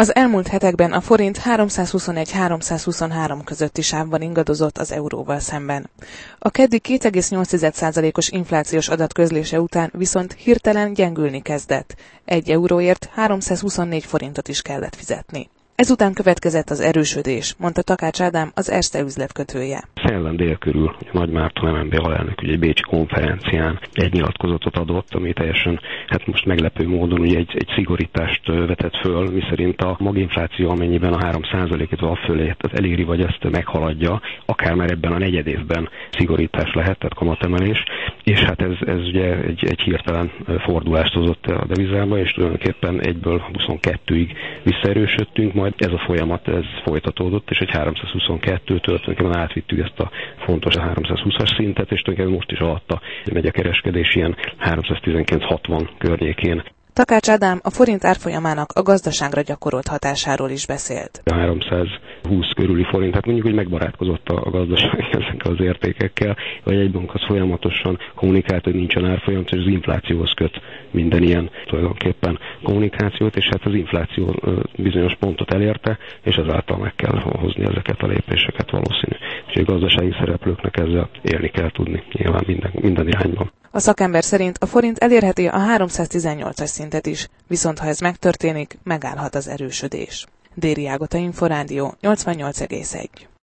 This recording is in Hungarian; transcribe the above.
Az elmúlt hetekben a forint 321-323 közötti sávban ingadozott az euróval szemben. A keddi 2,8%-os inflációs adat közlése után viszont hirtelen gyengülni kezdett. 1 euróért 324 forintot is kellett fizetni. Ezután következett az erősödés, mondta Takács Ádám, az Erste üzletkötője. Szellem délkörül Nagy Márton MNB alelnök egy bécsi konferencián egy nyilatkozatot adott, ami teljesen, most meglepő módon ugye egy szigorítást vetett föl, miszerint a maginfláció, amennyiben a 3%-et fölé eléri, vagy ezt meghaladja, akár már ebben a negyedévben szigorítás lehet, tehát kamatemelés, és ez ugye egy hirtelen fordulást hozott a devizába, és tulajdonképpen 1-ből 22-ig visszaerősödtünk, majd ez a folyamat folytatódott, és egy 322-től tulajdonképpen átvittük ezt a fontos 320-as szintet, és tulajdonképpen most is alatta megy a kereskedés ilyen 319-60 környékén. Takács Ádám a forint árfolyamának a gazdaságra gyakorolt hatásáról is beszélt. A 320 körüli forint, mondjuk, hogy megbarátkozott a gazdaság ezekkel az értékekkel, vagy egy bank az folyamatosan kommunikált, hogy nincsen árfolyam, és az inflációhoz köt minden ilyen tulajdonképpen kommunikációt, és az infláció bizonyos pontot elérte, és ezáltal meg kell hozni ezeket a lépéseket valószínű. És a gazdasági szereplőknek ezzel élni kell tudni, nyilván minden irányban. A szakember szerint a forint elérheti a 318-as szintet is, viszont ha ez megtörténik, megállhat az erősödés. Déri Ágota Inforádió 88,1.